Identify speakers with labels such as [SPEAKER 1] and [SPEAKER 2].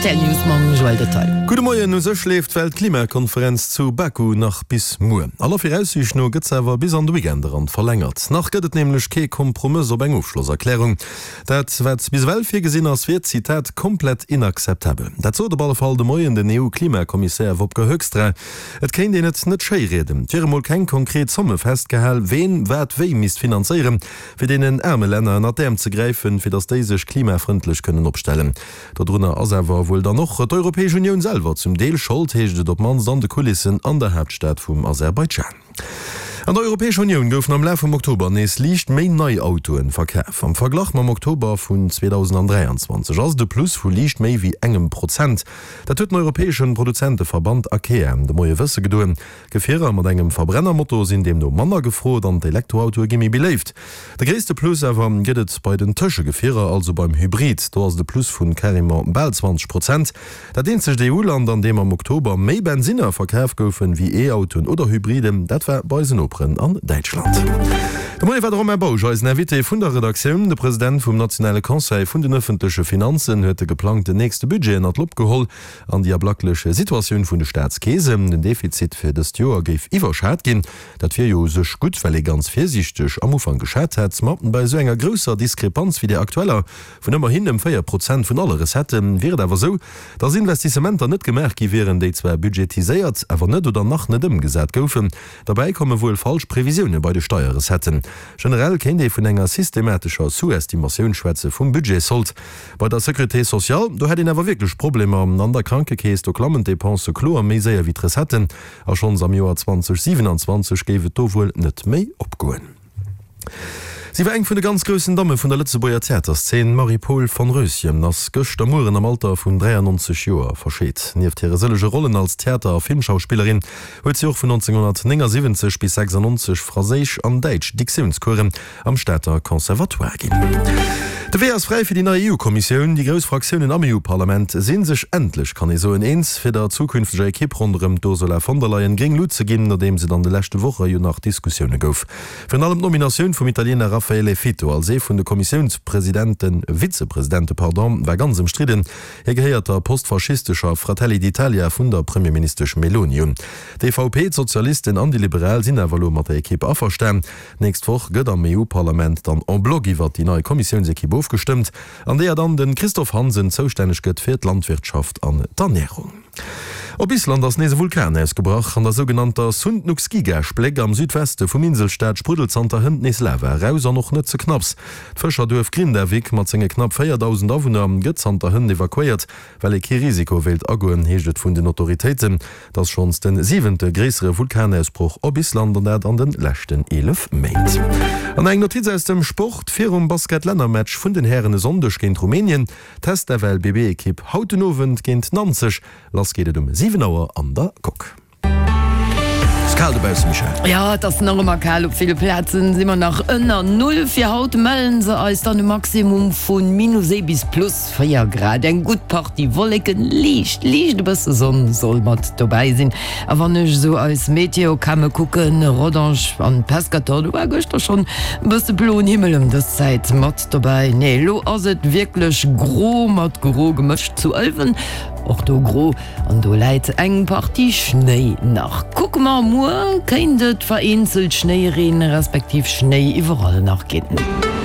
[SPEAKER 1] RTL News mam Joel de Toll.
[SPEAKER 2] Gute Morgen, nu so schläft Weltklimakonferenz zu Baku nach bis Mur. Aller voraussicht no gët's awer bis an de Weekend daran verlängert. Nach gëtt nämlich ke Kompromiss op eng Aufschlusserklärung. Dat wat bis well fir gesinn ass wird Zitat komplett inakzeptabel. Dat zo de balle Fall de Moien den EU-Klimakommissär Wopke Högstra. Et kenint den net net schei reden. Tiermol kein konkret Somme festgehall, wen wat wéi mis finanzieren, fir denen ärme Länder nach dem ze greifen, fir das déisech klimafreundlich können opstellen. Darunter aswer wohl da noch d Europäische Union selber zum Deel schuld hechte op mans an de Kulissen an der Hauptstadt vum Aserbaidschan. An der Europäische Union goufen am Lauf vom Oktober nees liicht méi neii Autoen verkäf. Am Verglach mam Oktober vun 2023 ass de Plus vu liicht méi wie engem Prozent. Dat huet den europäischen Produzenteverband AKM de moie Wësse gedoen. Geféer mat engem Verbrennermotto sinn dem no Manner gefrot an d'Elektroauto gimi beléft. De gréste Plus ewer gëtt bei den Tësche Geféer also beim Hybrid, do ass de Plus vun Karimer bald 20%. Dat deen sech EU-Land an dem am Oktober méi Bensinner verkäf goufen wie E-Autoen oder Hybriden, dat war beisen op an Deutschland. Invité vun der Redaktion de Präsident vum Nationale Conseil vun den öffentliche Finanzen huet de geplante nächste Budget an Lob geholl an die erblacklesche Situation vun de Staatskäse. Den Defizit fir des Joer geif iwwerschat gin, dat fir jo sech gut well ganz vorsichtig am Ufang geschat het, mappen bei so enger grösser Diskrepanz wie der aktueller vun immer hin 4% vun alle Resetten wäre dawer so, dats Investissementer net gemerk gi wären déi zwer budgetiséiert, awer net oder nach net dem gesät goufen. Dabei komme wohl falsch Prävisionen bei de Steueres hätten. Generell kennt ihr vun enger systematischer Zuestimationsschwätze vum Budget sollt. Bei der Sekretär Sozial, du hätt awer wirklich Probleme an der Krankekäes do klammen Depense klo am méiséier wie Resetten, a schon am Joar 2027 gewe do wohl net méi opgoen. Sie war eng vun de ganz grössen Damme vun der Lützeburger Theaterszene Marie-Paul von Röschen ass Göcht der Muren am Alter vun 93 Joer verscheet. Nieft ihre sellege Rollen als Theater- Filmschauspielerin huet sie auch von 1979 bis 96 Fraseich an Deitsch Diktionskuren am Städter Konservatoire gin. De WS frei fir die neue EU-Kommission, die Großfraktionen am EU-Parlament sinn sech endlich kann eso ens fir der zukünftige Ekipp runm Ursula von der Leyen ging Lu ze ginn, nachdem se dann de letzte Woche jo nach Diskussionen gouf. Für allem Nominationun vom Italiener Raffaele Fitto als vun de Kommissionspräsidenten Vizepräsidente war ganz im Striden. Geheierter postfaschistischer Fratelli d'Italia vun der Premierminister Meloni. DVP-Sozialisten an die Liberal sinn evalu mat der Ekipp aferstem. Nächst woch gëtt am EU-Parlament dann en Blog iwwer die neue Kommissionsekipp aufgestimmt, an der dann den Christoph Hansen zoustänneg gëtt fir d Landwirtschaft an d'Ernährung. Ob Island das nese Vulkan gebracht an der sogenannter Sundnukskigaspleg am Südweste vom Inselstaat Sprudelzanter Hündnislewe rauser noch net ze knapps. Fëscher douf Grinderwig mat zinge knapp 4.000 Aufwohner Gëtzanter Hünd evakuiert, weil ki Risikowelt agoen heget vun den Autoritäten, das schons den 7. gräsere Vulkanesbruch ob Island an den lächten 11 Meit. An eng Notiz aus dem Sport fir Basket-Ländermatch vun den Herren Sondech géint Rumänien, Test der WBB-Ekipp Hautenowen géint Nanzech, lass geht um 7 Uhr an der Kock.
[SPEAKER 1] Ja, das normal kal op viele Plätzen si immer nach ënner 0 fir Haut mellen se als dann ein Maximum vun -7 bis +4 Grad. Eng gut Party Wolleken liicht bisse Sonne soll mat dabei sinn. A wannnech so als Meteo kamme kucken Rodange an Pescator du gocht schon bësse blon Himmel das Zeit mat dabei. Nee lo ass et wirklich gro mat gro gemëcht zu ölwen. Och do gro an do leit eng Party Schnee nach. Guck mal mo keindet vereinzelt Schneerin respektiv Schnee überall nachgehen.